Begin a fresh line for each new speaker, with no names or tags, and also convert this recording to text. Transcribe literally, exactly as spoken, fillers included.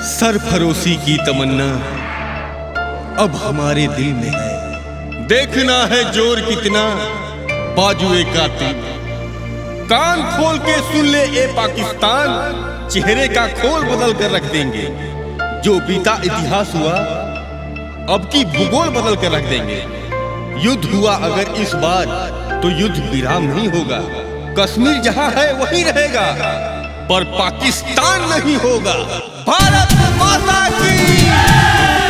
सरफरोशी की तमन्ना अब हमारे दिल में है। देखना है जोर कितना बाजुए कातिल। कान खोल के सुन ले ए पाकिस्तान, चेहरे का खोल बदल कर रख देंगे। जो बीता इतिहास हुआ अब की भूगोल बदल कर रख देंगे। युद्ध हुआ अगर इस बार तो युद्ध विराम नहीं होगा। कश्मीर जहां है वहीं रहेगा, पर पाकिस्तान नहीं होगा। भारत माता की